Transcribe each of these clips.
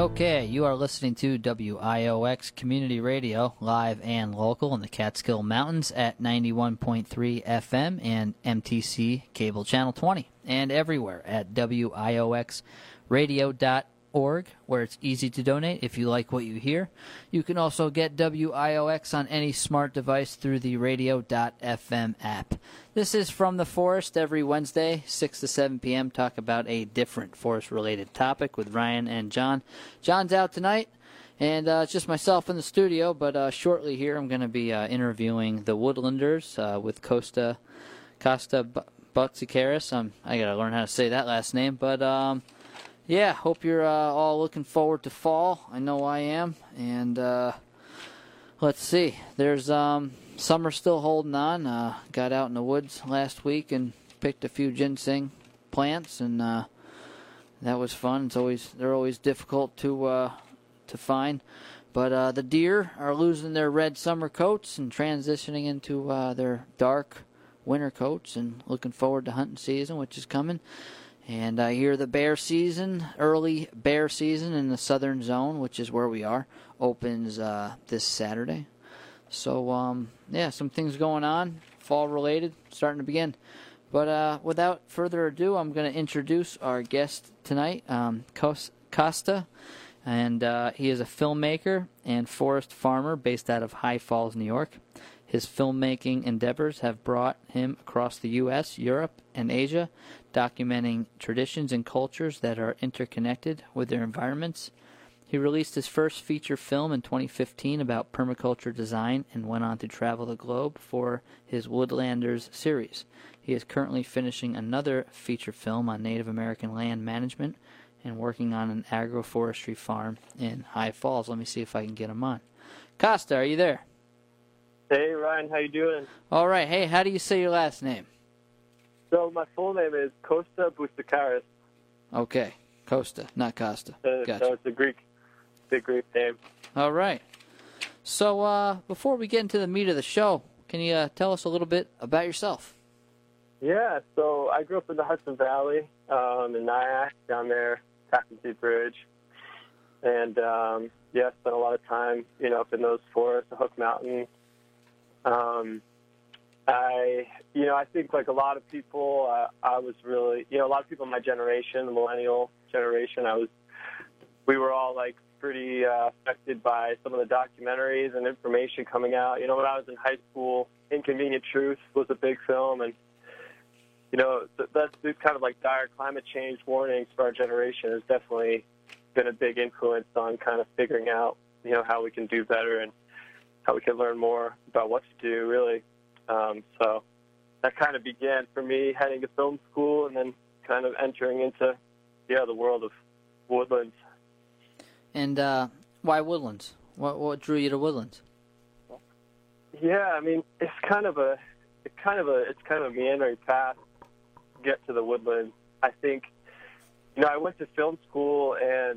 Okay, you are listening to WIOX Community Radio, live and local in the Catskill Mountains at 91.3 FM and MTC Cable Channel 20, and everywhere at WIOXradio.org, where it's easy to donate if you like what you hear. You can also get WIOX on any smart device through the radio.fm app. This is From the Forest every Wednesday, 6 to 7 p.m. Talk about a different forest-related topic with Ryan and John. John's out tonight, and it's just myself in the studio, but shortly here I'm going to be interviewing the Woodlanders with Costa Butsikaris. I got to learn how to say that last name, but yeah, hope you're all looking forward to fall. I know I am, and let's see. There's summer still holding on. Got out in the woods last week and picked a few ginseng plants, and that was fun. They're always difficult to find, but the deer are losing their red summer coats and transitioning into their dark winter coats, and looking forward to hunting season, which is coming. And I hear the bear season, early bear season in the southern zone, which is where we are, opens this Saturday. So, yeah, some things going on, fall-related, starting to begin. But without further ado, I'm going to introduce our guest tonight, Costa. And he is a filmmaker and forest farmer based out of High Falls, New York. His filmmaking endeavors have brought him across the U.S., Europe, and Asia, documenting traditions and cultures that are interconnected with their environments. He released his first feature film in 2015 about permaculture design and went on to travel the globe for his Woodlanders series. He is currently finishing another feature film on Native American land management and working on an agroforestry farm in High Falls. Let me see if I can get him on. Costa, are you there? Hey, Ryan, how you doing? All right. Hey, how do you say your last name? So my full name is Costa Butsikaris. Okay, Costa, not Costa. Gotcha. So it's a Greek name. All right. So before we get into the meat of the show, can you tell us a little bit about yourself? Yeah, so I grew up in the Hudson Valley, in Nyack, down there, Tappan Zee Bridge. And, yeah, spent a lot of time, up in those forests, the Hook Mountain. I think like a lot of people, I was really, a lot of people in my generation, the millennial generation, we were all like pretty affected by some of the documentaries and information coming out. When I was in high school, Inconvenient Truth was a big film, and that's these kind of like dire climate change warnings for our generation has definitely been a big influence on kind of figuring out, how we can do better and how we can learn more about what to do, really. So that kind of began for me heading to film school and then kind of entering into, the world of woodlands. And why woodlands? What drew you to woodlands? Yeah, I mean, it's kind of a meandering path to get to the woodlands. I think, I went to film school and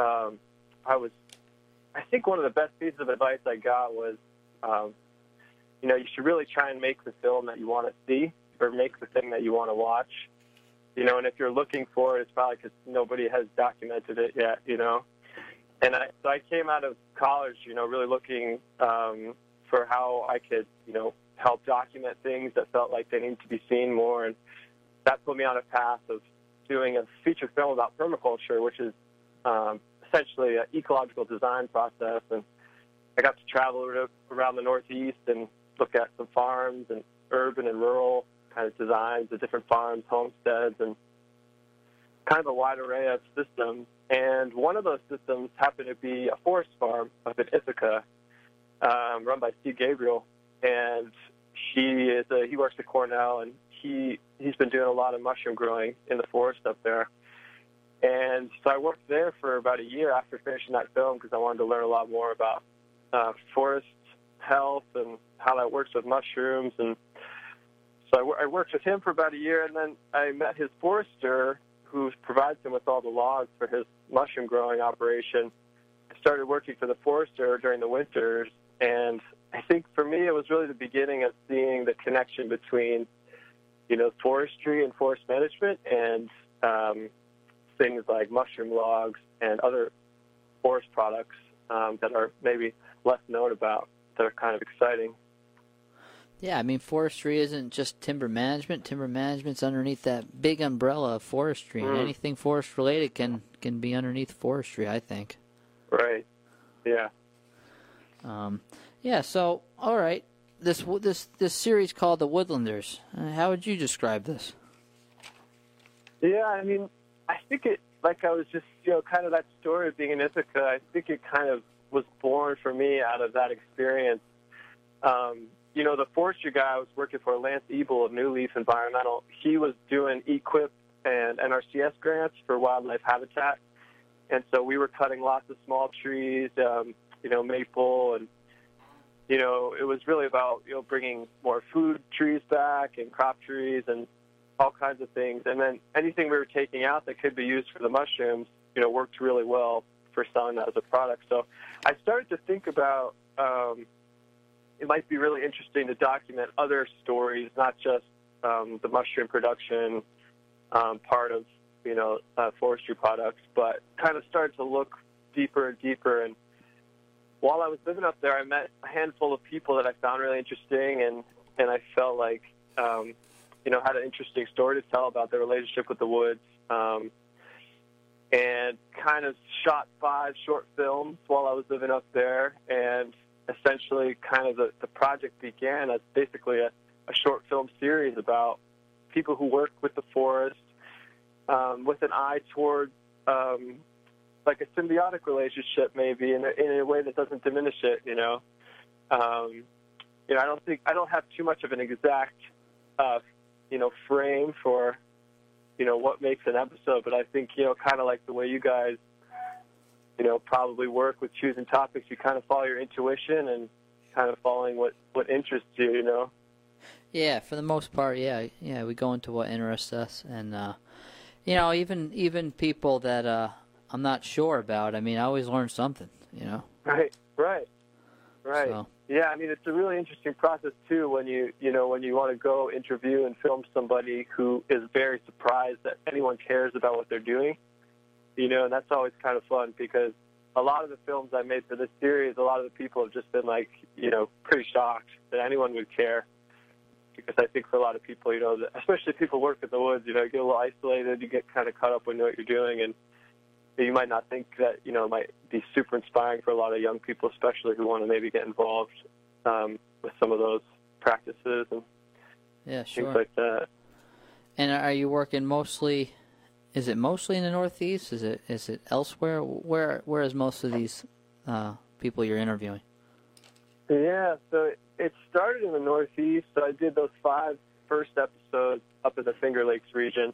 I think one of the best pieces of advice I got was, you should really try and make the film that you want to see or make the thing that you want to watch. And if you're looking for it, it's probably because nobody has documented it yet, And so I came out of college, really looking for how I could, help document things that felt like they needed to be seen more. And that put me on a path of doing a feature film about permaculture, which is essentially an ecological design process. And I got to travel around the Northeast and look at some farms and urban and rural kind of designs of different farms, homesteads, and kind of a wide array of systems. And one of those systems happened to be a forest farm up in Ithaca, run by Steve Gabriel. And he works at Cornell, and he's been doing a lot of mushroom growing in the forest up there. And so I worked there for about a year after finishing that film because I wanted to learn a lot more about forest health and how that works with mushrooms. And so I worked with him for about a year, and then I met his forester who provides him with all the logs for his mushroom growing operation. I started working for the forester during the winters, and I think for me it was really the beginning of seeing the connection between, forestry and forest management and things like mushroom logs and other forest products that are maybe less known about that are kind of exciting. Yeah, I mean, forestry isn't just timber management. Timber management's underneath that big umbrella of forestry, and anything forest-related can be underneath forestry, I think. Right. Yeah. Yeah. So, all right, this series called The Woodlanders. How would you describe this? Yeah, I mean, I think it, like I was just, kind of that story of being in Ithaca, I think it kind of was born for me out of that experience. The forestry guy I was working for, Lance Ebel of New Leaf Environmental, he was doing EQIP and NRCS grants for wildlife habitat. And so we were cutting lots of small trees, maple, and, it was really about, bringing more food trees back and crop trees and all kinds of things. And then anything we were taking out that could be used for the mushrooms, worked really well for selling that as a product. So I started to think about it might be really interesting to document other stories, not just the mushroom production part of, forestry products, but kind of started to look deeper and deeper. And while I was living up there, I met a handful of people that I found really interesting, and I felt like, had an interesting story to tell about their relationship with the woods, and kind of shot 5 short films while I was living up there. And essentially kind of the project began as basically a short film series about people who work with the forest with an eye toward like a symbiotic relationship, maybe in a way that doesn't diminish it. I don't have too much of an exact frame for what makes an episode, but I think kind of like the way you guys probably work with choosing topics, you kind of follow your intuition and kind of following what interests you. Yeah, for the most part, yeah, we go into what interests us, and even people that I'm not sure about. I mean, I always learn something, Right. So. Yeah, I mean, it's a really interesting process too when you want to go interview and film somebody who is very surprised that anyone cares about what they're doing. And that's always kind of fun because a lot of the films I made for this series, a lot of the people have just been like, pretty shocked that anyone would care. Because I think for a lot of people, especially people who work in the woods, you get a little isolated, you get kind of caught up in what you're doing, and you might not think that, it might be super inspiring for a lot of young people, especially who want to maybe get involved with some of those practices and things like that. And are you working mostly? Is it mostly in the Northeast? Is it elsewhere? Where is most of these people you're interviewing? Yeah, so it started in the Northeast. So I did those 5 first episodes up in the Finger Lakes region.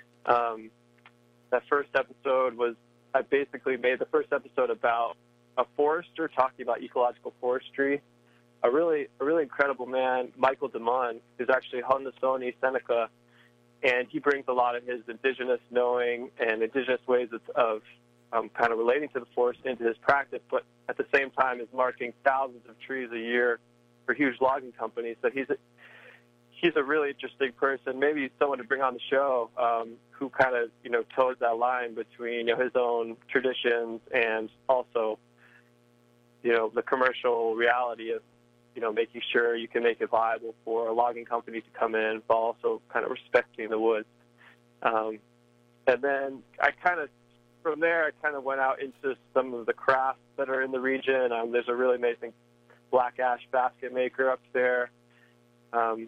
That first episode I basically made the first episode about a forester talking about ecological forestry. A really incredible man, Michael DeMond, who's actually Haudenosaunee, Seneca. And he brings a lot of his indigenous knowing and indigenous ways of kind of relating to the forest into his practice, but at the same time is marking thousands of trees a year for huge logging companies. So he's a really interesting person, maybe someone to bring on the show who kind of, toes that line between, his own traditions and also, the commercial reality of, making sure you can make it viable for a logging company to come in, but also kind of respecting the woods. And then from there, I kind of went out into some of the crafts that are in the region. There's a really amazing black ash basket maker up there. I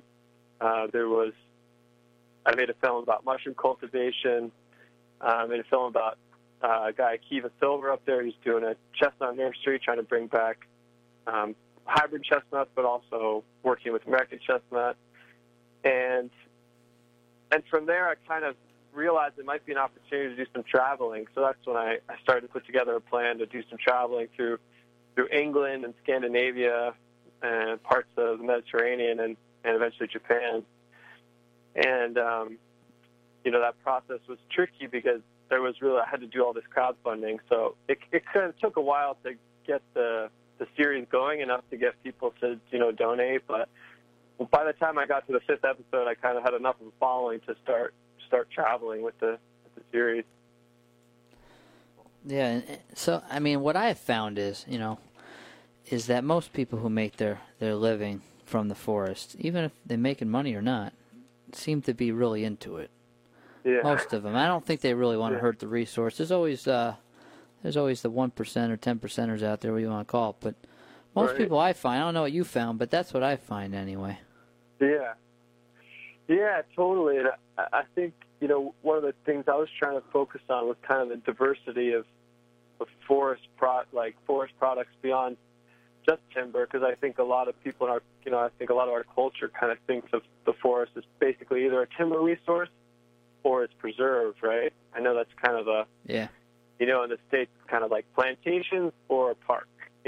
made a film about mushroom cultivation. I made a film about a guy, Kiva Silver, up there. He's doing a chestnut nursery, trying to bring back hybrid chestnuts, but also working with American chestnut. And from there, I kind of realized it might be an opportunity to do some traveling. So that's when I started to put together a plan to do some traveling through England and Scandinavia and parts of the Mediterranean and eventually Japan. And, that process was tricky because I had to do all this crowdfunding. So it kind of took a while to get the series going enough to get people to, donate. But by the time I got to the 5th episode, I kind of had enough of a following to start traveling with the series. Yeah, so, I mean, what I have found is, is that most people who make their living from the forest, even if they're making money or not, seem to be really into it. Yeah. Most of them. I don't think they really want to hurt the resource. There's always the 1% or 10%ers out there, what you want to call it. But most people I find, I don't know what you found, but that's what I find anyway. Yeah. Yeah, totally. And I think, one of the things I was trying to focus on was kind of the diversity of forest products beyond just timber, because I think a lot of people in our, I think a lot of our culture kind of thinks of the forest as basically either a timber resource or it's preserved, right? I know that's kind of in the States, it's kind of like plantations or a park,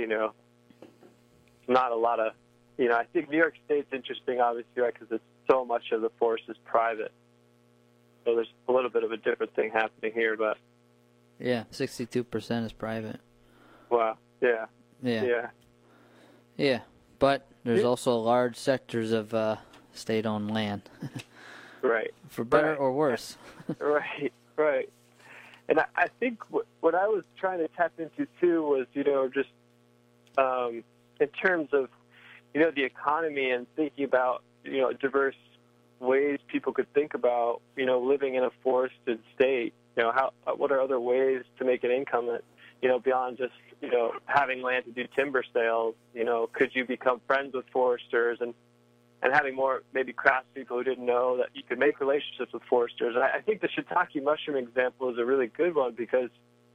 Not a lot of, I think New York State's interesting, obviously, right, because so much of the forest is private. So there's a little bit of a different thing happening here, but... Yeah, 62% is private. Wow, yeah. Yeah. Yeah, but there's also large sectors of state-owned land. Right. For better or worse. Right. And I think what I was trying to tap into, too, was, just in terms of, the economy and thinking about, diverse ways people could think about, living in a forested state. What are other ways to make an income that, beyond just, having land to do timber sales? Could you become friends with foresters and having more maybe craftspeople who didn't know that you could make relationships with foresters? And I think the shiitake mushroom example is a really good one because,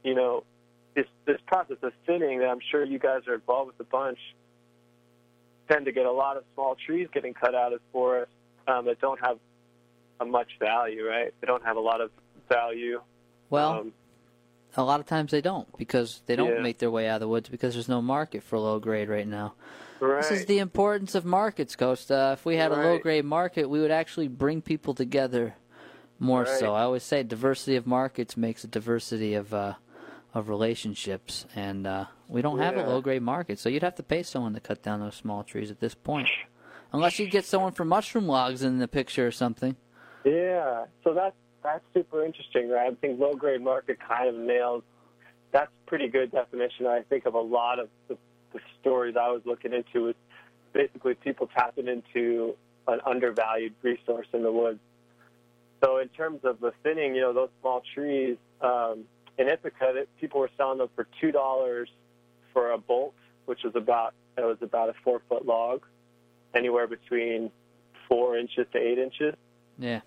this process of thinning that I'm sure you guys are involved with a bunch tend to get a lot of small trees getting cut out of forests that don't have much value, right? They don't have a lot of value. Well, a lot of times they don't because they don't make their way out of the woods because there's no market for low grade right now. Right. This is the importance of markets, Costa. If we had a low grade market, we would actually bring people together more so. I always say diversity of markets makes a diversity of relationships, and we don't have a low grade market, so you'd have to pay someone to cut down those small trees at this point. Unless you get someone from mushroom logs in the picture or something. Yeah, so that's super interesting, right? I think low-grade market kind of nails. That's a pretty good definition. I think of a lot of the stories I was looking into was basically people tapping into an undervalued resource in the woods. So in terms of the thinning, those small trees, in Ithaca, people were selling them for $2 for a bolt, which was about a 4-foot log, anywhere between 4 inches to 8 inches. Yeah.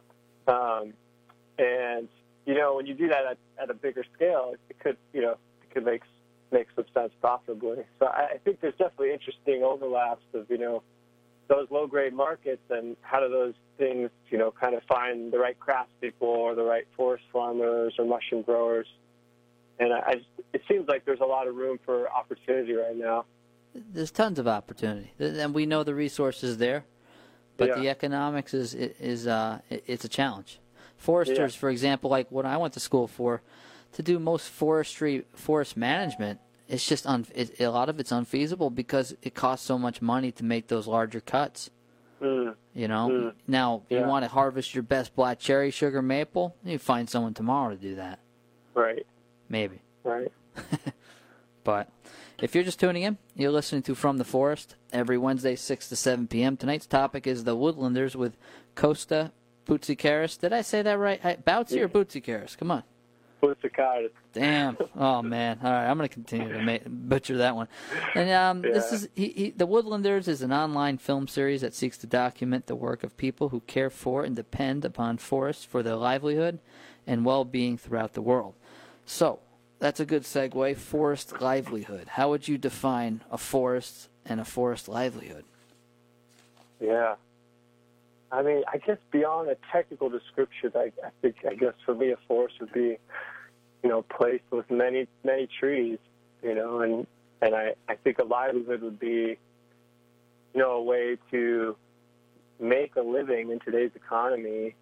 And when you do that at a bigger scale, it could make some sense profitably. So I think there's definitely interesting overlaps of those low grade markets and how do those things kind of find the right craftspeople or the right forest farmers or mushroom growers. And it seems like there's a lot of room for opportunity right now. There's tons of opportunity, and we know the resources there, but the economics is it's a challenge. Foresters, for example, like what I went to school for, to do most forest management, it's just a lot of it's unfeasible because it costs so much money to make those larger cuts. Now you want to harvest your best black cherry sugar maple, you find someone tomorrow to do that. Right. Maybe. Right. But if you're just tuning in, you're listening to From the Forest every Wednesday, 6 to 7 p.m. Tonight's topic is the Woodlanders with Costa Boutsikaris. Did I say that right? Boutsy or Boutsikaris? Come on. Boutsikaris. Damn. Oh, man. All right, I'm going to continue to butcher that one. And this is The Woodlanders is an online film series that seeks to document the work of people who care for and depend upon forests for their livelihood and well-being throughout the world. So, that's a good segue. Forest livelihood. How would you define a forest and a forest livelihood? Yeah. I mean, I guess beyond a technical description, I guess for me a forest would be, a place with many, many trees, and I think a livelihood would be, a way to make a living in today's economy,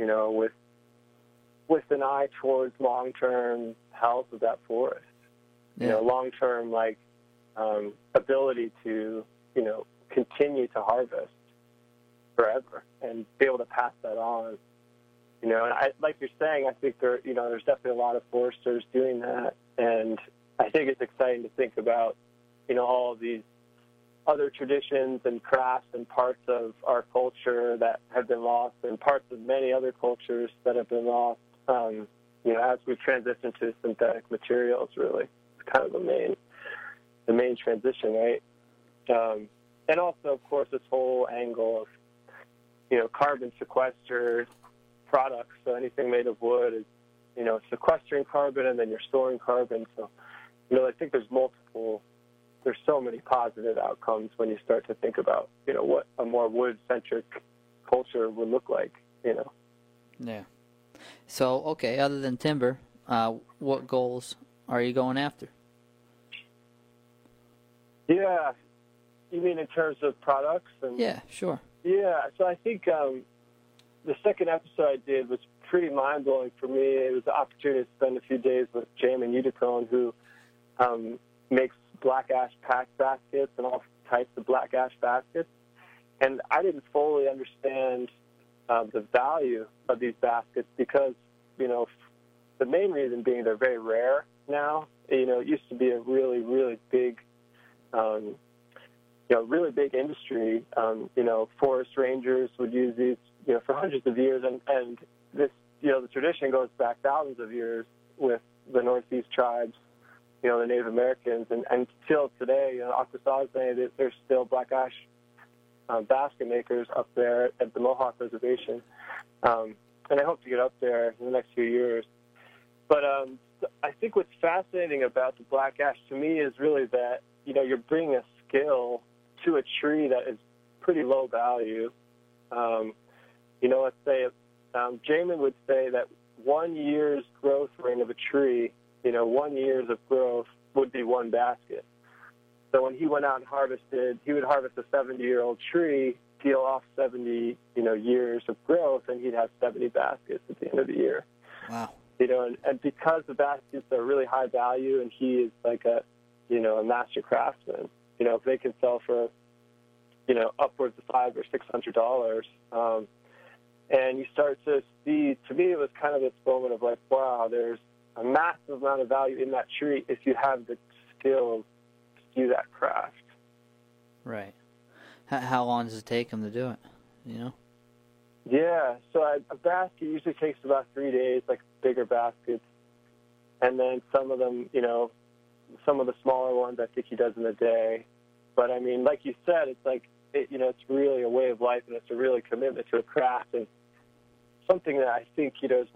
with an eye towards long-term health of that forest. Long-term, ability to, continue to harvest forever and be able to pass that on. And like you're saying, I think there's definitely a lot of foresters doing that, and I think it's exciting to think about, all of these other traditions and crafts and parts of our culture that have been lost, and parts of many other cultures that have been lost. As we transition to synthetic materials, really, it's kind of the main transition, right? And also, of course, this whole angle of, carbon sequester products. So anything made of wood is, sequestering carbon, and then you're storing carbon. So, I think there's so many positive outcomes when you start to think about, what a more wood-centric culture would look like, Yeah. So, okay, other than timber, what goals are you going after? Yeah. You mean in terms of products? Yeah, sure. Yeah, so I think the second episode I did was pretty mind-blowing for me. It was the opportunity to spend a few days with Jamin Uticone, who makes black ash pack baskets and all types of black ash baskets. And I didn't fully understand the value of these baskets because, the main reason being they're very rare now. It used to be a really, really big, really big industry. Forest rangers would use these, for hundreds of years. And this, the tradition goes back thousands of years with the Northeast tribes, the Native Americans. And until today, Akwesasne, there's still black ash basket makers up there at the Mohawk Reservation. And I hope to get up there in the next few years. But I think what's fascinating about the black ash to me is really that, you're bringing a skill to a tree that is pretty low value. Let's say Jamin would say that 1 year's growth rate of a tree, 1 year's of growth would be one basket. So when he went out and harvested, he would harvest a 70-year-old tree, peel off 70, years of growth, and he'd have 70 baskets at the end of the year. Wow. And because the baskets are really high value, and he is like a master craftsman, if they can sell for, upwards of $500 or $600, and you start to see, to me, it was kind of this moment of like, wow, there's a massive amount of value in that tree if you have the skills to do that craft. Right. How long does it take them to do it, Yeah, so a basket usually takes about 3 days, like bigger baskets. And then some of them, some of the smaller ones I think he does in a day. But, I mean, like you said, it's like, it's really a way of life, and it's a really commitment to a craft, and something that I think, is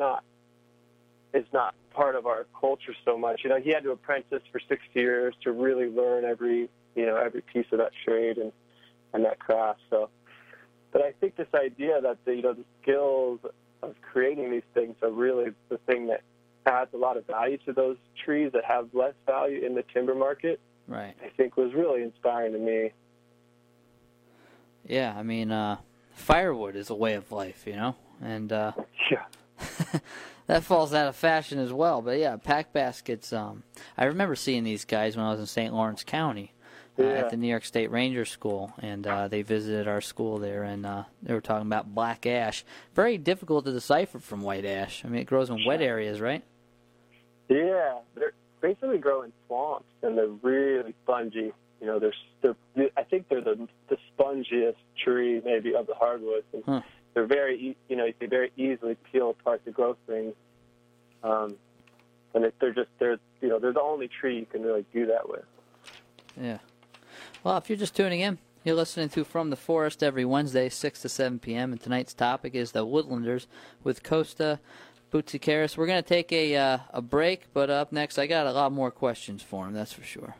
not part of our culture so much. He had to apprentice for 6 years to really learn every piece of that trade and that craft. So, but I think this idea that the skills of creating these things are really the thing that adds a lot of value to those trees that have less value in the timber market. Right. I think was really inspiring to me. Yeah, I mean, firewood is a way of life, and Yeah. that falls out of fashion as well. But yeah, pack baskets. I remember seeing these guys when I was in St. Lawrence County at the New York State Ranger School, and they visited our school there, and they were talking about black ash. Very difficult to decipher from white ash. I mean, it grows in wet areas, right? Yeah, they're basically grow in swamps, and they're really spongy. I think they're the spongiest tree maybe of the hardwoods. And they're very, you can very easily peel apart the growth rings. And they're the only tree you can really do that with. Yeah. Well, if you're just tuning in, you're listening to From the Forest every Wednesday, 6 to 7 p.m., and tonight's topic is the Woodlanders with Costa Boutsikaris. We're going to take a break, but up next, I got a lot more questions for him, that's for sure.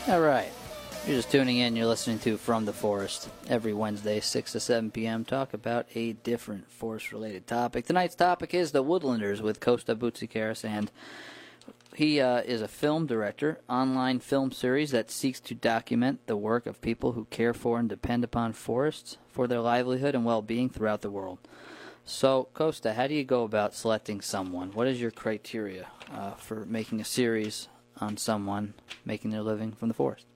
All right. You're just tuning in. You're listening to From the Forest every Wednesday, 6 to 7 p.m. Talk about a different forest-related topic. Tonight's topic is the Woodlanders with Costa Boutsikaris, and he is a film director, online film series that seeks to document the work of people who care for and depend upon forests for their livelihood and well-being throughout the world. So, Costa, how do you go about selecting someone? What is your criteria for making a series on someone making their living from the forest?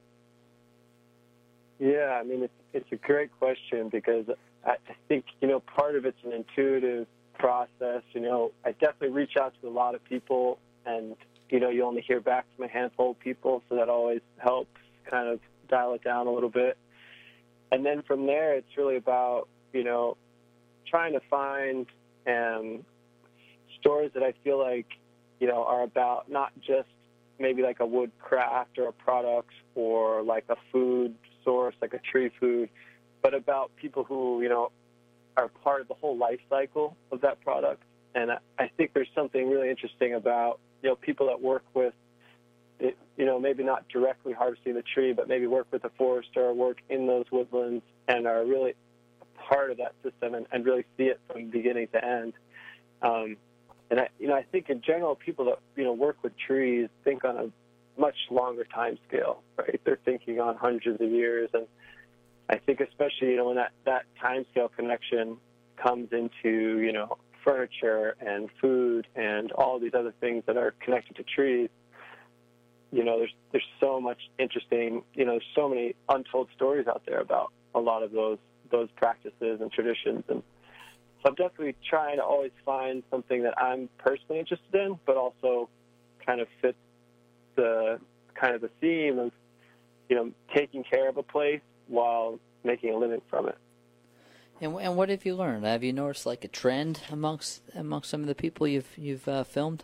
Yeah, I mean, it's a great question because I think, part of it's an intuitive process. I definitely reach out to a lot of people, and, you only hear back from a handful of people, so that always helps kind of dial it down a little bit. And then from there, it's really about, trying to find stories that I feel like, are about not just maybe like a wood craft or a product or like a food source, like a tree food, but about people who, are part of the whole life cycle of that product. And I think there's something really interesting about, people that work with, maybe not directly harvesting the tree, but maybe work with a forester or work in those woodlands and are really a part of that system and really see it from beginning to end. And I think in general, people that, work with trees think on a much longer time scale, right? They're thinking on hundreds of years. And I think especially, when that time scale connection comes into, furniture and food and all these other things that are connected to trees, there's so much interesting, there's so many untold stories out there about a lot of those practices and traditions. And so I'm definitely trying to always find something that I'm personally interested in, but also kind of fits the theme of, taking care of a place while making a living from it. And what have you learned? Have you noticed like a trend amongst some of the people you've filmed?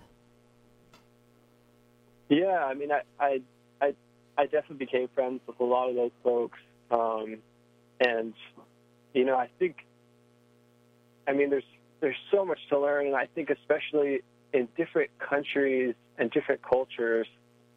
Yeah, I mean, I definitely became friends with a lot of those folks, and I think, I mean, there's so much to learn, and I think especially in different countries and different cultures,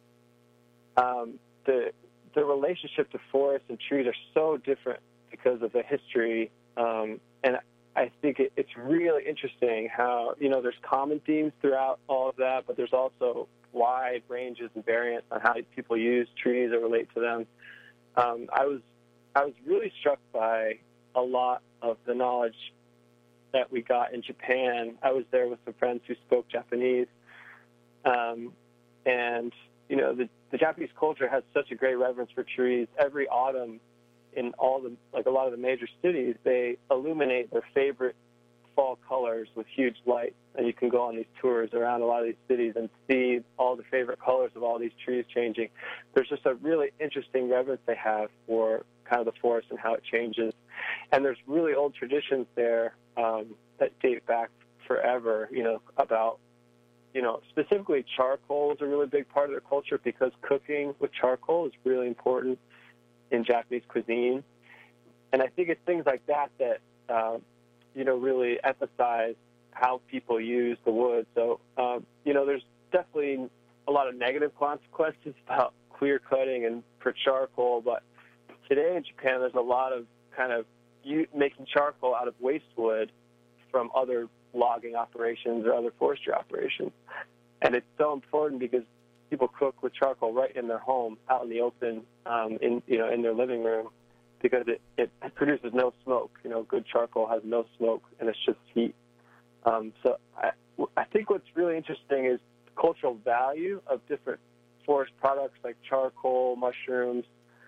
the relationship to forests and trees are so different because of the history, and I think it's really interesting how, there's common themes throughout all of that, but there's also wide ranges and variants on how people use trees or relate to them. I was really struck by a lot of the knowledge that we got in Japan. I was there with some friends who spoke Japanese, and the Japanese culture has such a great reverence for trees. Every autumn, in a lot of the major cities, they illuminate their favorite fall colors with huge lights, and you can go on these tours around a lot of these cities and see all the favorite colors of all these trees changing. There's just a really interesting reverence they have for kind of the forest and how it changes. And there's really old traditions there that date back forever, about, specifically charcoal is a really big part of their culture because cooking with charcoal is really important in Japanese cuisine. And I think it's things like that really emphasize how people use the wood. So, there's definitely a lot of negative consequences about clear cutting and for charcoal, but today in Japan there's a lot of kind of making charcoal out of waste wood from other logging operations or other forestry operations. And it's so important because people cook with charcoal right in their home, out in the open, in their living room, because it produces no smoke. Good charcoal has no smoke, and it's just heat. So I think what's really interesting is the cultural value of different forest products like charcoal, mushrooms,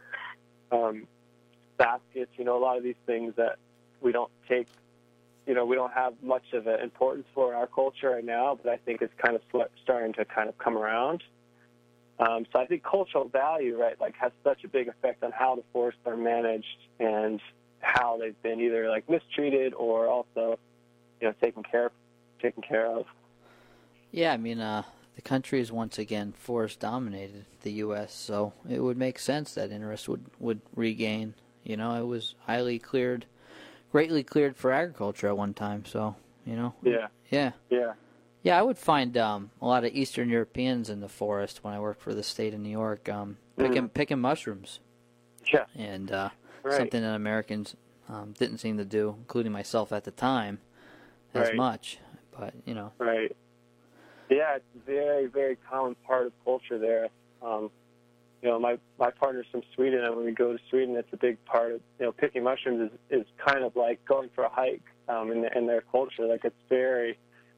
baskets, a lot of these things that we don't take, we don't have much of an importance for in our culture right now, but I think it's kind of starting to kind of come around. So I think cultural value, right, has such a big effect on how the forests are managed and how they've been either mistreated or also, taken care of. Yeah, I mean, the country is once again forest dominated, the U.S., so it would make sense that interest would regain. It was greatly cleared for agriculture at one time, so, Yeah, I would find a lot of Eastern Europeans in the forest when I worked for the state of New York. picking mushrooms. Yeah. And right. something that Americans didn't seem to do, including myself at the time, as right. much. But, Right. Yeah, it's a very, very common part of culture there. My partner's from Sweden, and when we go to Sweden, it's a big part of, picking mushrooms is kind of like going for a hike in their culture. Like, it's very,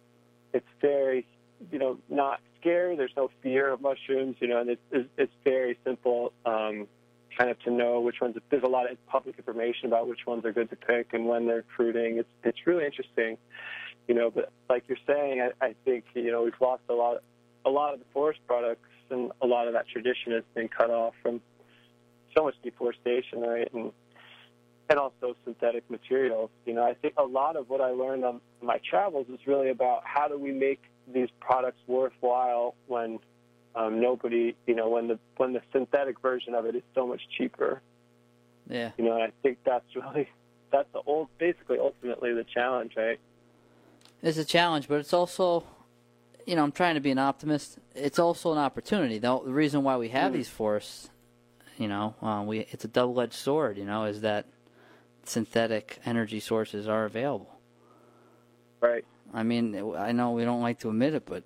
not scary. There's no fear of mushrooms, and it's very simple kind of to know which ones. There's a lot of public information about which ones are good to pick and when they're fruiting. It's really interesting, but like you're saying, I think, we've lost a lot of the forest products, and a lot of that tradition has been cut off from so much deforestation, right? And also synthetic materials. I think a lot of what I learned on my travels is really about how do we make these products worthwhile when nobody, when the synthetic version of it is so much cheaper. Yeah. And I think that's basically ultimately the challenge, right? It's a challenge, but it's also, I'm trying to be an optimist. It's also an opportunity. The reason why we have these forests, it's a double-edged sword, is that synthetic energy sources are available. Right. I mean, I know we don't like to admit it, but,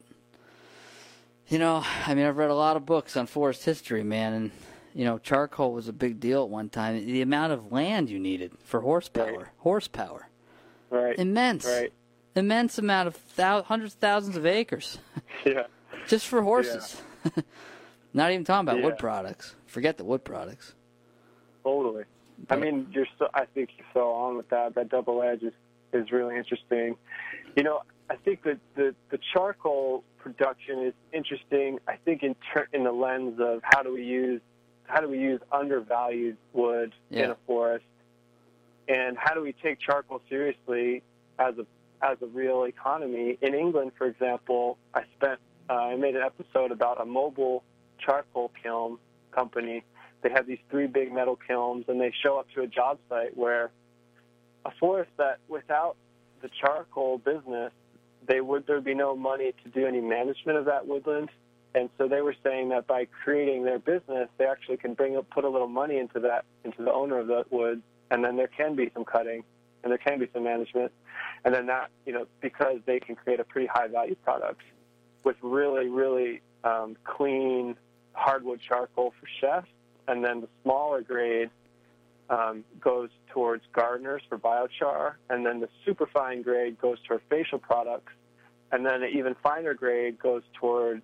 I've read a lot of books on forest history, man, and, charcoal was a big deal at one time. The amount of land you needed for horsepower. Right. Immense. Right. Immense amount of hundreds of thousands of acres. Yeah. Just for horses. Yeah. Not even talking about yeah. wood products. Forget the wood products. Totally. But, I mean, I think you're so on with that. That double edge is really interesting. I think that the charcoal production is interesting. I think in the lens of how do we use undervalued wood in a forest, and how do we take charcoal seriously as a real economy. In England, for example, I made an episode about a mobile charcoal kiln company. They have these 3 big metal kilns, and they show up to a job site where a forest that without the charcoal business, there'd be no money to do any management of that woodland. And so they were saying that by creating their business, they actually can put a little money into the owner of the wood, and then there can be some cutting, and there can be some management. And then that, because they can create a pretty high-value product with really, really clean hardwood charcoal for chefs, and then the smaller grade goes towards gardeners for biochar, and then the superfine grade goes toward facial products, and then an even finer grade goes toward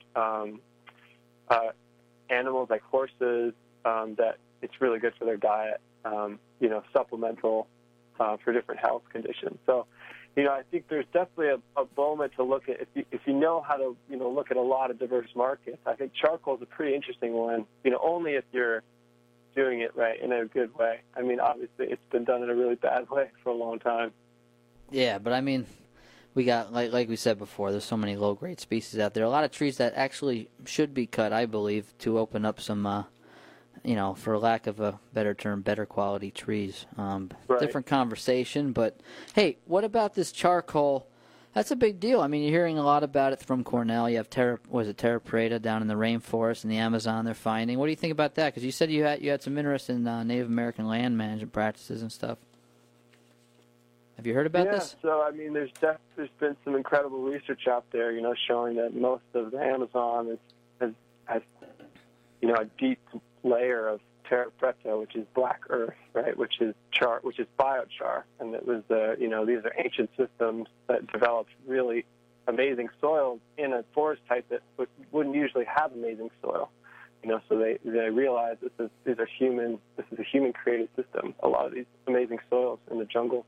animals like horses that it's really good for their diet, supplemental for different health conditions. So, I think there's definitely a moment to look at if you know how to look at a lot of diverse markets. I think charcoal is a pretty interesting one. Only if you're doing it right in a good way. I mean, obviously, it's been done in a really bad way for a long time. Yeah, but I mean, we got like we said before. There's so many low grade species out there. A lot of trees that actually should be cut, I believe, to open up some. For lack of a better term, better quality trees. Right. Different conversation, but hey, what about this charcoal? That's a big deal. I mean, you're hearing a lot about it from Cornell. You have Terra Preta down in the rainforest in the Amazon they're finding. What do you think about that? Because you said you had some interest in Native American land management practices and stuff. Have you heard about this? Yeah, so I mean, there's been some incredible research out there, showing that most of the Amazon has a deep layer of terra preta, which is black earth, right, which is biochar, and it was these are ancient systems that developed really amazing soil in a forest type that wouldn't usually have amazing soil, so they realized this is a human created system. A lot of these amazing soils in the jungle,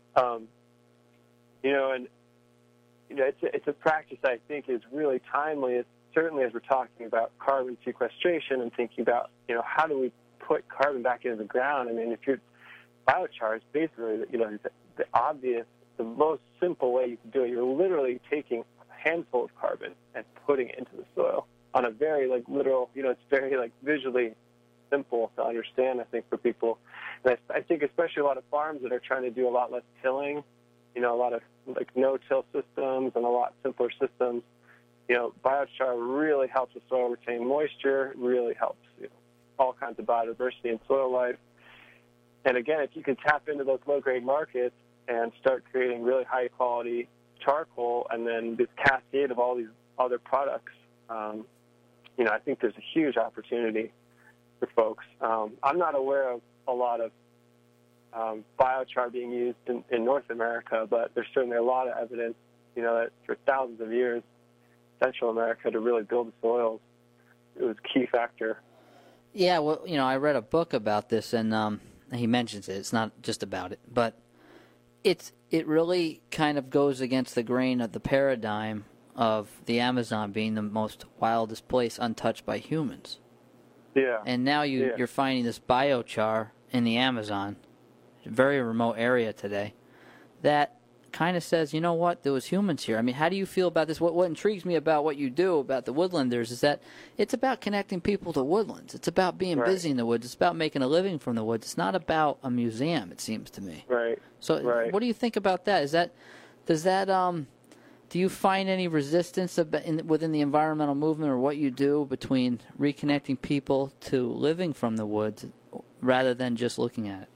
it's a practice I think is really timely. Certainly as we're talking about carbon sequestration and thinking about, how do we put carbon back into the ground? I mean, if you're biochar is basically, the most simple way you can do it. You're literally taking a handful of carbon and putting it into the soil on a very literal, it's very visually simple to understand, I think, for people. And I think especially a lot of farms that are trying to do a lot less tilling, a lot of no-till systems and a lot simpler systems. Biochar really helps the soil retain moisture, really helps all kinds of biodiversity and soil life. And again, if you can tap into those low-grade markets and start creating really high-quality charcoal and then this cascade of all these other products, I think there's a huge opportunity for folks. I'm not aware of a lot of biochar being used in North America, but there's certainly a lot of evidence, that for thousands of years, Central America to really build the soils, it was a key factor. Yeah, well, I read a book about this, and he mentions it. It's not just about it, but it really kind of goes against the grain of the paradigm of the Amazon being the most wildest place untouched by humans. Yeah. And now you're finding this biochar in the Amazon, a very remote area today, that kind of says, you know what, there was humans here. I mean, how do you feel about this? What intrigues me about what you do, about the Woodlanders, is that it's about connecting people to woodlands. It's about being busy in the woods. It's about making a living from the woods. It's not about a museum, it seems to me. Right. So what do you think about that? Do you find any resistance within the environmental movement or what you do between reconnecting people to living from the woods rather than just looking at it?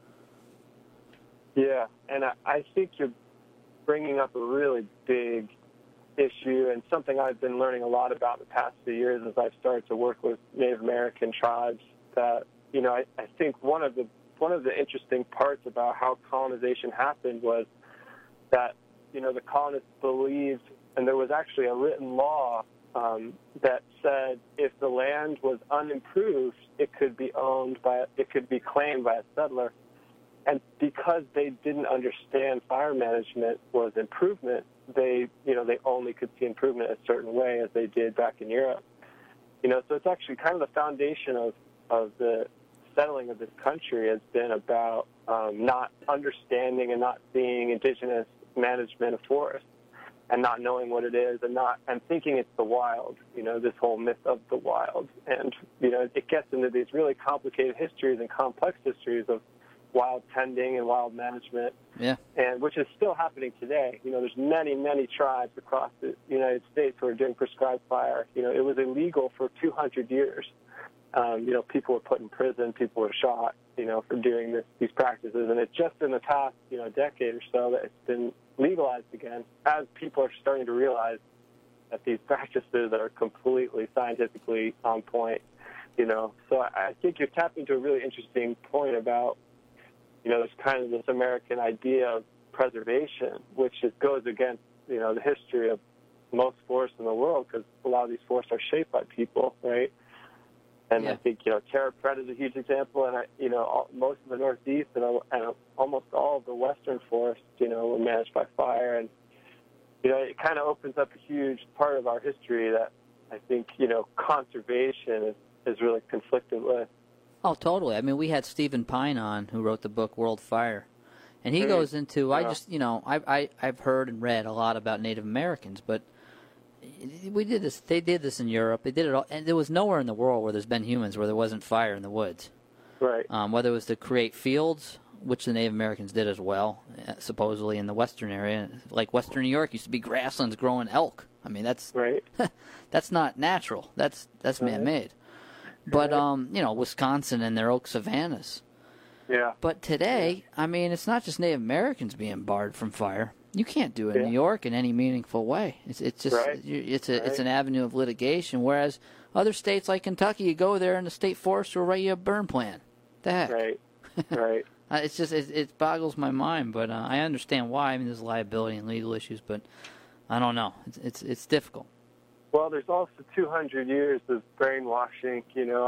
Yeah, and I think you're bringing up a really big issue and something I've been learning a lot about the past few years as I've started to work with Native American tribes. That I think one of the interesting parts about how colonization happened was that the colonists believed, and there was actually a written law that said if the land was unimproved, it could be claimed by a settler. And because they didn't understand fire management was improvement, they only could see improvement a certain way, as they did back in Europe. So it's actually kind of the foundation of the settling of this country has been about not understanding and not seeing indigenous management of forests and not knowing what it is and thinking it's the wild, this whole myth of the wild. And, it gets into these really complicated histories and complex histories of wild tending and wild management, and which is still happening today. There's many, many tribes across the United States who are doing prescribed fire. It was illegal for 200 years. People were put in prison, people were shot, for doing these practices. And it's just in the past, decade or so that it's been legalized again as people are starting to realize that these practices are completely scientifically on point, So I think you're tapping into a really interesting point about, there's kind of this American idea of preservation, which goes against, the history of most forests in the world, because a lot of these forests are shaped by people, right? And I think, Terra Preta is a huge example, and, most of the Northeast and almost all of the Western forests, were managed by fire. And, it kind of opens up a huge part of our history that I think, conservation is really conflicted with. Oh, totally. I mean, we had Stephen Pine on, who wrote the book World Fire. And he goes into, I've heard and read a lot about Native Americans, but we did this. They did this in Europe. They did it all, and there was nowhere in the world where there's been humans where there wasn't fire in the woods. Right. Whether it was to create fields, which the Native Americans did as well, supposedly in the western area, like Western New York used to be grasslands growing elk. I mean, that's right. That's not natural. That's man-made. But Wisconsin and their oak savannas. Yeah. But today, I mean, it's not just Native Americans being barred from fire. You can't do it in New York in any meaningful way. It's just it's an avenue of litigation. Whereas other states like Kentucky, you go there and the state forest will write you a burn plan. The heck. Right. It's just it boggles my mind, but I understand why. I mean, there's liability and legal issues, but I don't know. It's difficult. Well, there's also 200 years of brainwashing.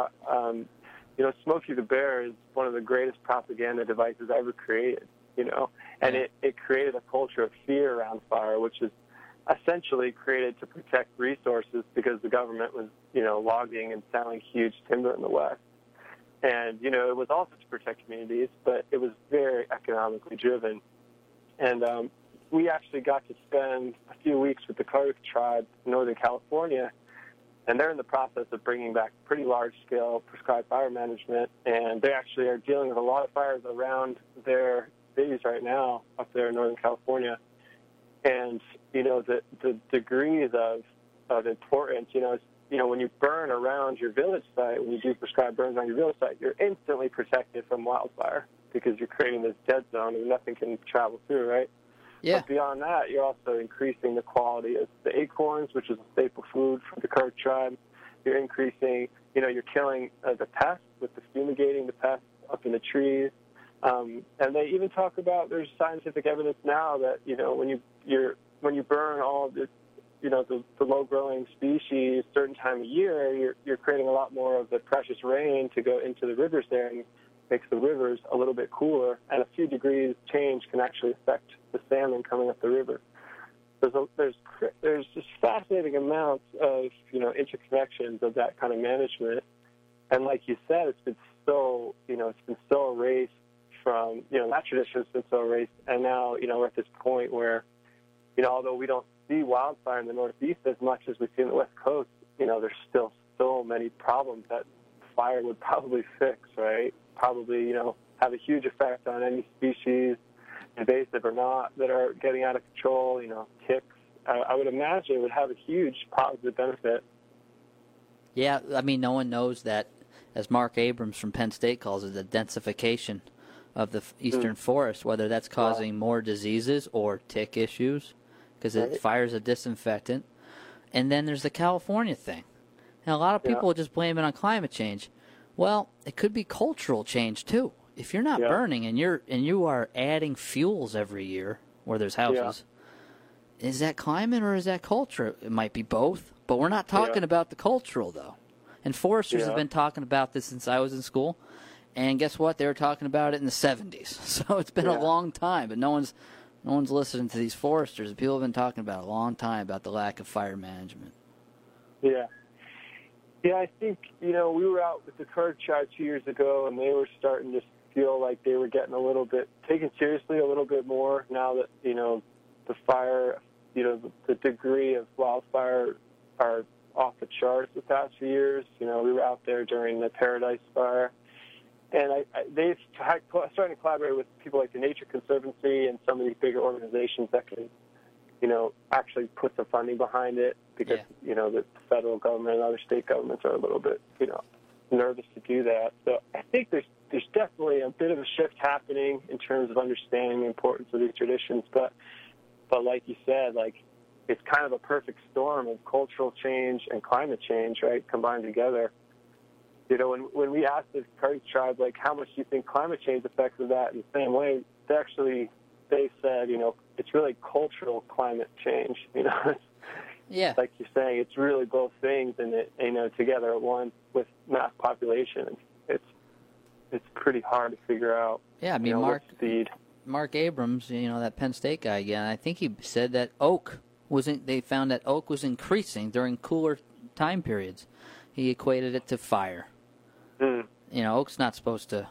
Smokey the Bear is one of the greatest propaganda devices ever created. And it created a culture of fear around fire, which is essentially created to protect resources because the government was, logging and selling huge timber in the West. And, it was also to protect communities, but it was very economically driven. And we actually got to spend a few weeks with the Karuk tribe in Northern California, and they're in the process of bringing back pretty large-scale prescribed fire management, and they actually are dealing with a lot of fires around their cities right now up there in Northern California. And, the degrees of importance, when you burn around your village site, when you do prescribed burns on your village site, you're instantly protected from wildfire because you're creating this dead zone and nothing can travel through, right? Yeah. But beyond that, you're also increasing the quality of the acorns, which is a staple food for the Kurd tribe. You're increasing, you're killing the pests with the fumigating the pests up in the trees. And they even talk about, there's scientific evidence now that, when you burn all the, the low-growing species certain time of year, you're creating a lot more of the precious rain to go into the rivers there and makes the rivers a little bit cooler. And a few degrees change can actually affect the salmon coming up the river. There's just fascinating amounts of, interconnections of that kind of management. And like you said, it's been so erased from, that tradition has been so erased. And now, we're at this point where, although we don't see wildfire in the Northeast as much as we see in the West Coast, there's still so many problems that fire would probably fix, right? Probably, have a huge effect on any species, invasive or not, that are getting out of control, ticks. I would imagine it would have a huge positive benefit. Yeah, I mean, no one knows that, as Mark Abrams from Penn State calls it, the densification of the eastern forest, whether that's causing more diseases or tick issues, because it fires a disinfectant. And then there's the California thing. And a lot of people just blame it on climate change. Well, it could be cultural change, too. If you're not burning and you are adding fuels every year where there's houses, is that climate or is that culture? It might be both, but we're not talking about the cultural, though. And foresters have been talking about this since I was in school. And guess what? They were talking about it in the 70s. So it's been a long time, but no one's listening to these foresters. People have been talking about it a long time about the lack of fire management. Yeah. Yeah, I think, we were out with the Kurd tribe 2 years ago, and they were starting to feel like they were getting a little bit, taken seriously a little bit more now that, the fire, the degree of wildfire are off the charts the past few years. We were out there during the Paradise Fire. And they've started to collaborate with people like the Nature Conservancy and some of these bigger organizations that can, actually put some funding behind it because, the federal government and other state governments are a little bit, nervous to do that. So I think there's definitely a bit of a shift happening in terms of understanding the importance of these traditions. But like you said, it's kind of a perfect storm of cultural change and climate change, right, combined together. When we asked the Kurd tribe, how much do you think climate change affects that in the same way, they said, it's really cultural climate change. Yeah. Like you're saying, it's really both things, and together at one with mass population, it's pretty hard to figure out. Yeah, I mean, Mark Abrams, that Penn State guy again. I think he said that they found that oak was increasing during cooler time periods. He equated it to fire. Oak's not supposed to,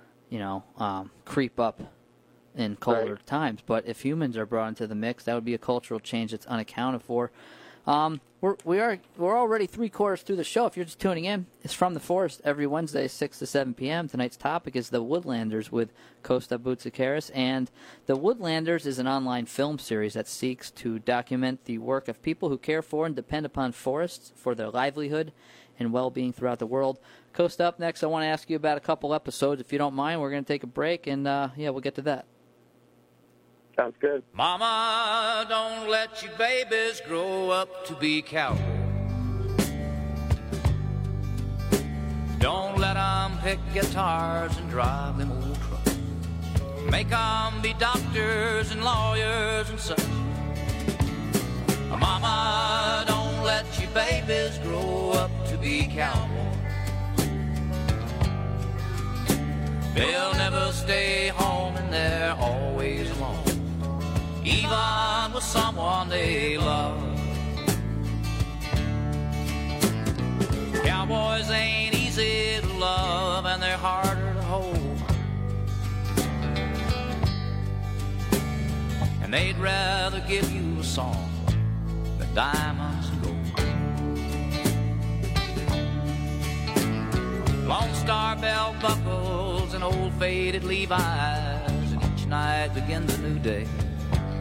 creep up in colder times. But if humans are brought into the mix, that would be a cultural change that's unaccounted for. We're already 3/4 through the show. If you're just tuning in, it's From the Forest every Wednesday, 6 to 7 p.m. Tonight's topic is The Woodlanders with Costa Boutsikaris. And The Woodlanders is an online film series that seeks to document the work of people who care for and depend upon forests for their livelihood and well-being throughout the world. Costa, up next, I want to ask you about a couple episodes. If you don't mind, we're going to take a break, and we'll get to that. Sounds good. Mama, don't let your babies grow up to be cowboys. Don't let them pick guitars and drive them old trucks. Make them be doctors and lawyers and such. Mama, don't let your babies grow up to be cowboys. They'll never stay home and they're always alone, even with someone they love. Cowboys ain't easy to love and they're harder to hold, and they'd rather give you a song than diamonds and gold. Lone Star belt buckles and old faded Levi's, and each night begins a new day.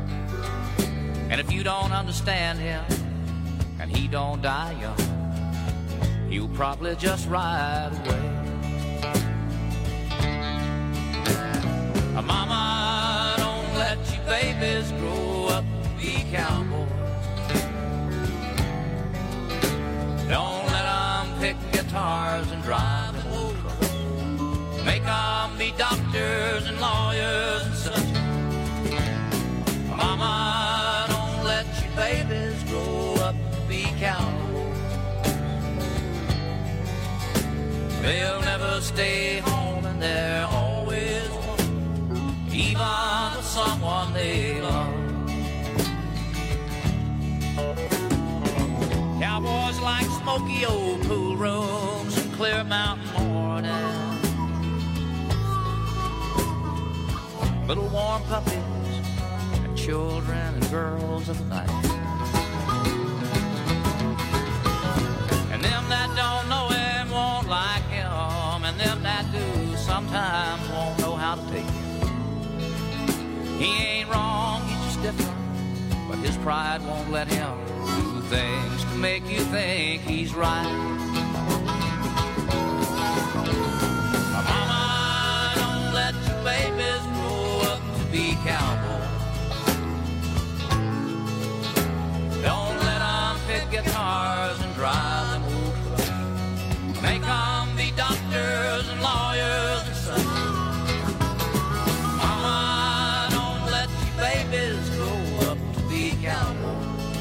And if you don't understand him and he don't die young, you'll probably just ride away. Mama, don't let you babies grow up to be cowboys. Don't let them pick guitars and drive them old trucks. Make them be doctors and lawyers and such. Mama, don't let you babies grow up to be cowboys. They'll never stay home and they're always alone, even with someone they love. Cowboys like smoky old pool rooms and clear mountain mornings, little warm puppies and children and girls of the night. And them that don't know him won't like him, and them that do sometimes won't know how to take him. He ain't wrong, he's just different, but his pride won't let him do things to make you think he's right. Mama, don't let your babies grow up to be cowboys. Don't let them pick guitars and drive them old trucks. Make them be doctors and lawyers and such. Mama, don't let your babies grow up to be cowboys.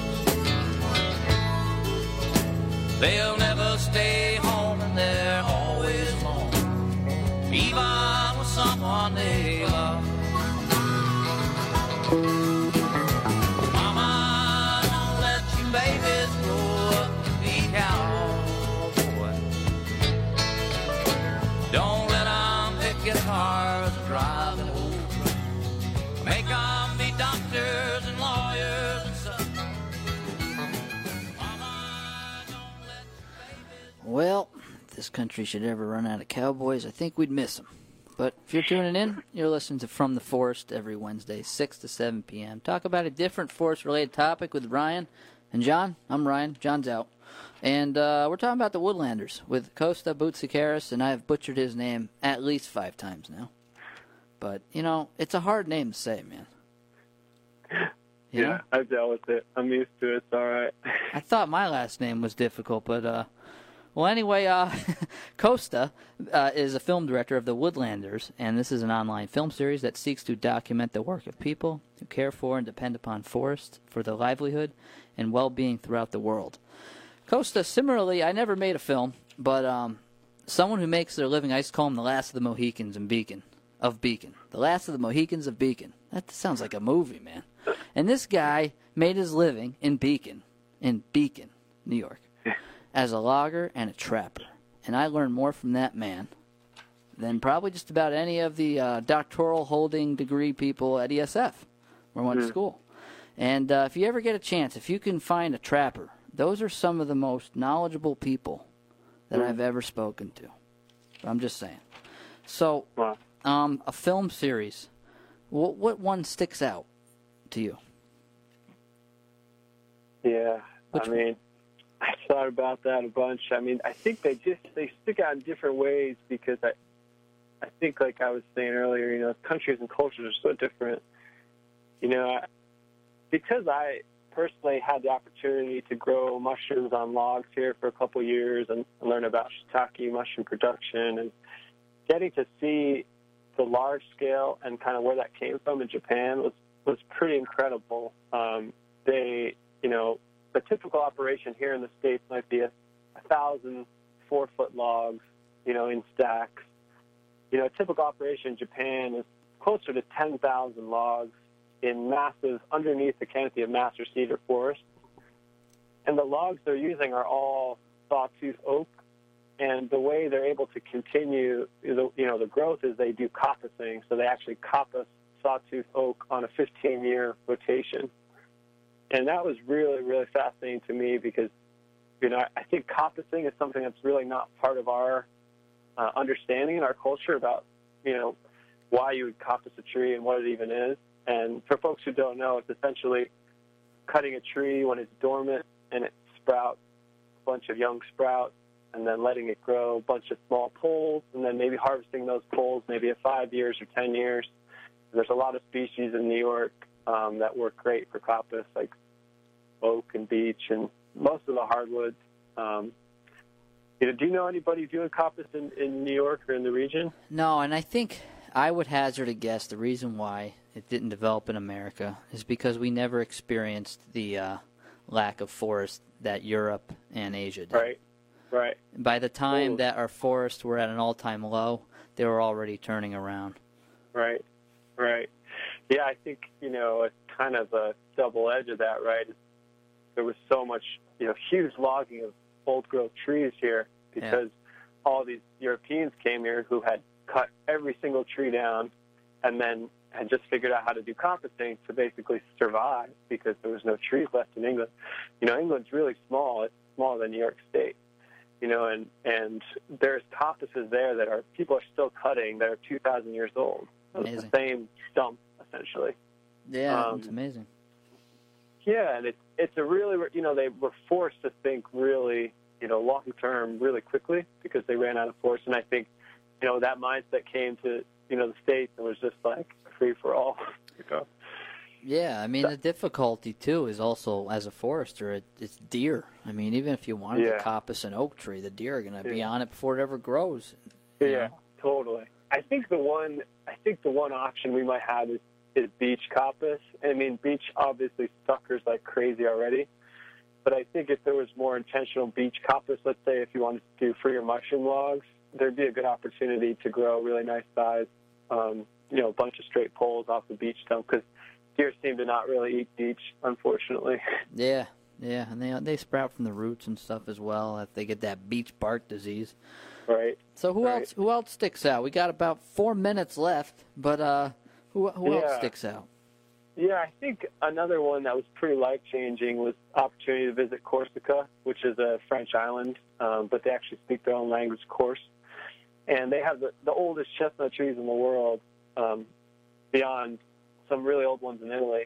They'll never stay home and they're always alone, even with someone they love. Mama, don't let your babies grow up to be cowboys. Don't let them pick guitars and drive them old trucks. Make them be doctors and lawyers and such. Well, if this country should ever run out of cowboys, I think we'd miss them. But if you're tuning in, you're listening to From the Forest every Wednesday, 6 to 7 p.m. Talk about a different forest-related topic with Ryan and John. I'm Ryan. John's out. And we're talking about the Woodlanders with Costa Boutsikaris, and I have butchered his name at least 5 times now. But, you know, it's a hard name to say, man. You know? I've dealt with it. I'm used to it. It's all right. I thought my last name was difficult, but... Well, anyway, Costa is a film director of The Woodlanders, and this is an online film series that seeks to document the work of people who care for and depend upon forests for their livelihood and well-being throughout the world. Costa, similarly, I never made a film, but someone who makes their living, I used to call him the Last of the Mohicans of Beacon. The Last of the Mohicans of Beacon. That sounds like a movie, man. And this guy made his living in Beacon, New York, as a logger and a trapper. And I learned more from that man than probably just about any of the doctoral holding degree people at ESF where I went to school. And if you ever get a chance, if you can find a trapper, those are some of the most knowledgeable people that I've ever spoken to. I'm just saying. So, a film series, what one sticks out to you? Yeah, I thought about that a bunch. I mean, I think they stick out in different ways because I think, like I was saying earlier, you know, countries and cultures are so different. You know, because I personally had the opportunity to grow mushrooms on logs here for a couple of years and learn about shiitake mushroom production, and getting to see the large scale and kind of where that came from in Japan was pretty incredible. They, you know, the typical operation here in the States might be 1,000 4-foot logs, you know, in stacks. You know, a typical operation in Japan is closer to 10,000 logs in massive, underneath the canopy of master cedar forest. And the logs they're using are all sawtooth oak. And the way they're able to continue, the growth is they do coppicing. So they actually coppice sawtooth oak on a 15-year rotation. And that was really, really fascinating to me because, you know, I think coppicing is something that's really not part of our understanding in our culture about, you know, why you would coppice a tree and what it even is. And for folks who don't know, it's essentially cutting a tree when it's dormant and it sprouts a bunch of young sprouts and then letting it grow a bunch of small poles, and then maybe harvesting those poles maybe at 5 years or 10 years. And there's a lot of species in New York that work great for coppice, like oak and beech and most of the hardwoods. Do you know anybody doing coppice in New York or in the region? No, and I think I would hazard a guess the reason why it didn't develop in America is because we never experienced the lack of forest that Europe and Asia did. Right. By the time that our forests were at an all-time low, they were already turning around. Right. Yeah, I think, it's kind of a double edge of that, right? There was so much, huge logging of old-growth trees here because all these Europeans came here who had cut every single tree down and then had just figured out how to do coppicing to basically survive because there was no trees left in England. England's really small. It's smaller than New York State. And there's coppices there that people are still cutting that are 2,000 years old. So it's the same stump, essentially. Yeah, it's amazing. Yeah, and it's a really, they were forced to think really, long term, really quickly because they ran out of force. And I think, that mindset came to, the States and was just like free for all. Yeah, I mean, the difficulty, too, is also, as a forester, it's deer. I mean, even if you wanted to coppice an oak tree, the deer are going to be on it before it ever grows. Yeah, totally. I think the one option we might have is beech coppice. I mean, beech obviously suckers like crazy already, but I think if there was more intentional beech coppice, let's say if you wanted to do for your mushroom logs, there'd be a good opportunity to grow really nice size, a bunch of straight poles off the beech stump because deer seem to not really eat beech, unfortunately. Yeah, and they sprout from the roots and stuff as well if they get that beech bark disease. Right. So who else sticks out? We got about 4 minutes left, but who else sticks out? Yeah, I think another one that was pretty life-changing was opportunity to visit Corsica, which is a French island, but they actually speak their own language, Corse. And they have the oldest chestnut trees in the world, beyond some really old ones in Italy.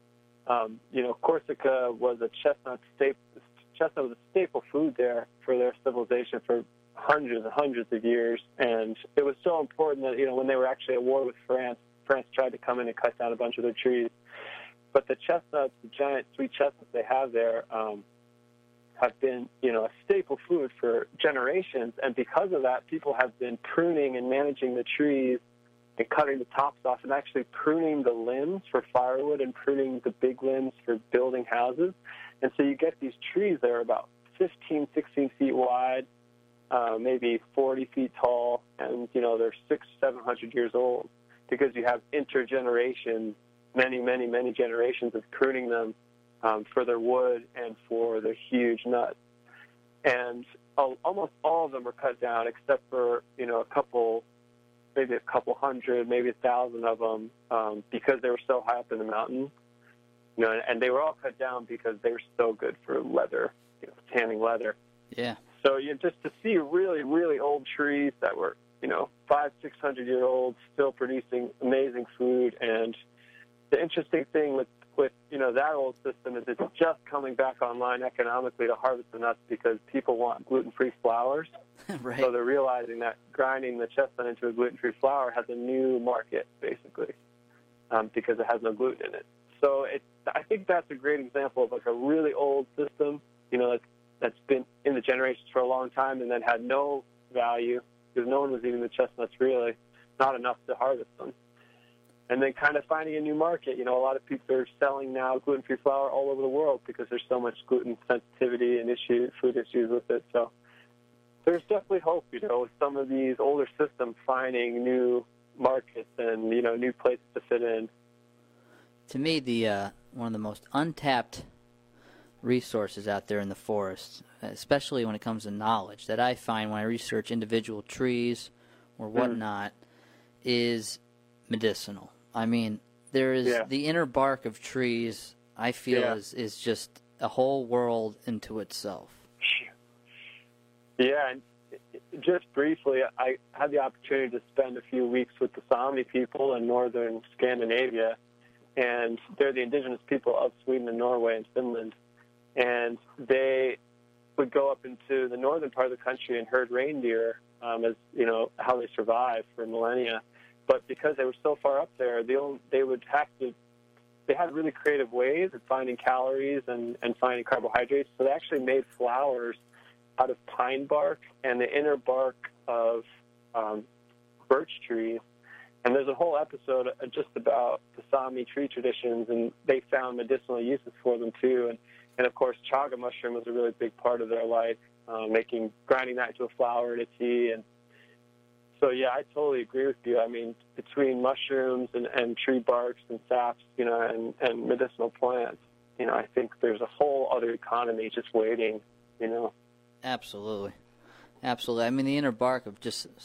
Corsica was a chestnut was a staple food there for their civilization for hundreds and hundreds of years. And it was so important that, when they were actually at war with France tried to come in and cut down a bunch of their trees. But the chestnuts, the giant sweet chestnuts they have there, have been, a staple food for generations. And because of that, people have been pruning and managing the trees and cutting the tops off and actually pruning the limbs for firewood and pruning the big limbs for building houses. And so you get these trees that are about 15, 16 feet wide, maybe 40 feet tall, and, they're 600, 700 years old because you have intergenerations, many, many, many generations of pruning them for their wood and for their huge nuts. And almost all of them were cut down except for, maybe a couple hundred, maybe 1,000 of them because they were so high up in the mountains. And they were all cut down because they were so good for leather, tanning leather. Yeah. So just to see really, really old trees that were, 500, 600 year olds still producing amazing food. And the interesting thing with that old system is it's just coming back online economically to harvest the nuts because people want gluten-free flours. Right. So they're realizing that grinding the chestnut into a gluten-free flour has a new market, basically, because it has no gluten in it. So I think that's a great example of like a really old system, that's been in the generations for a long time and then had no value because no one was eating the chestnuts really, not enough to harvest them. And then kind of finding a new market. A lot of people are selling now gluten-free flour all over the world because there's so much gluten sensitivity and food issues with it. So there's definitely hope, with some of these older systems finding new markets and, new places to fit in. To me, the one of the most untapped resources out there in the forest, especially when it comes to knowledge, that I find when I research individual trees or whatnot, is medicinal. I mean, there is the inner bark of trees, I feel, is just a whole world into itself. Yeah, and just briefly, I had the opportunity to spend a few weeks with the Sami people in northern Scandinavia, and they're the indigenous people of Sweden and Norway and Finland. And would go up into the northern part of the country and herd reindeer, as you know, how they survived for millennia. But because they were so far up there, they would have to. They had really creative ways of finding calories and finding carbohydrates. So they actually made flours out of pine bark and the inner bark of birch trees. And there's a whole episode just about the Sami tree traditions, and they found medicinal uses for them too. And of course, chaga mushroom was a really big part of their life, grinding that into a flour and a tea. And so, yeah, I totally agree with you. I mean, between mushrooms and tree barks and saps, you know, and medicinal plants, you know, I think there's a whole other economy just waiting, you know. Absolutely. Absolutely. I mean, the inner bark of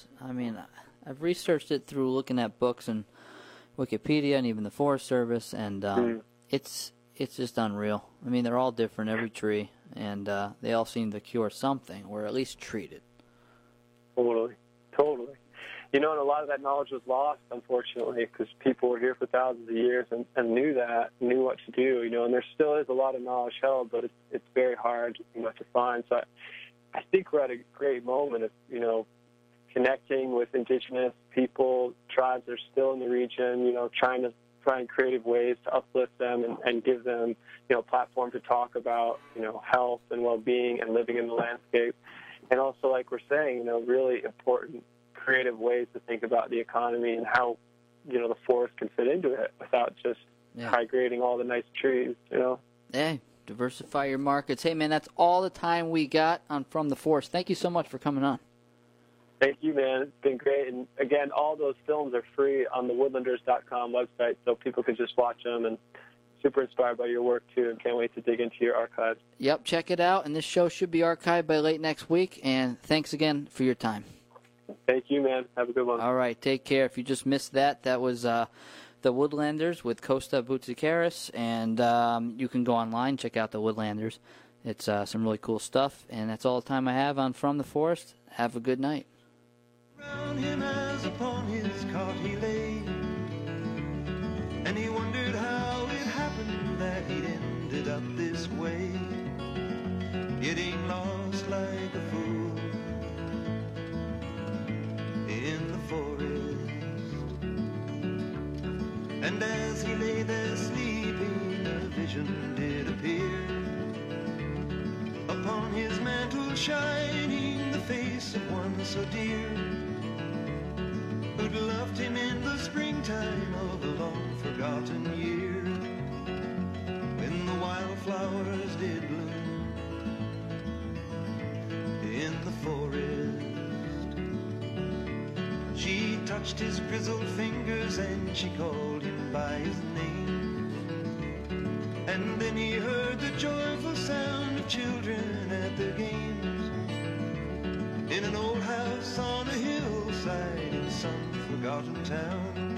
I've researched it through looking at books and Wikipedia and even the Forest Service, and it's just unreal. I mean, they're all different, every tree, and they all seem to cure something, or at least treat it. Totally. You know, and a lot of that knowledge was lost, unfortunately, because people were here for thousands of years and knew what to do, you know, and there still is a lot of knowledge held, but it's very hard, you know, to find. So I think we're at a great moment of, you know, connecting with indigenous people, tribes that are still in the region, you know, trying to find creative ways to uplift them and give them, you know, a platform to talk about, you know, health and well-being and living in the landscape. And also, like we're saying, you know, really important creative ways to think about the economy and how, you know, the forest can fit into it without just high grading all the nice trees, you know. Hey, diversify your markets. Hey, man, that's all the time we got on From the Forest. Thank you so much for coming on. Thank you, man. It's been great. And, again, all those films are free on the woodlanders.com website, so people can just watch them, and super inspired by your work, too, and can't wait to dig into your archives. Yep, check it out, and this show should be archived by late next week, and thanks again for your time. Thank you, man. Have a good one. All right, take care. If you just missed that was the Woodlanders with Costa Boutsukaris, and you can go online, check out the Woodlanders. It's some really cool stuff, and that's all the time I have on From the Forest. Have a good night. Around him as upon his cot he lay, and he wondered how it happened that he'd ended up this way, getting lost like a fool in the forest. And as he lay there sleeping, a vision did appear, upon his mantle shining the face of one so dear, who'd loved him in the springtime of a long-forgotten year, when the wildflowers did bloom in the forest. She touched his grizzled fingers and she called him by his name, and then he heard the joyful sound of children at their games, in an old house on a hillside in some forgotten town.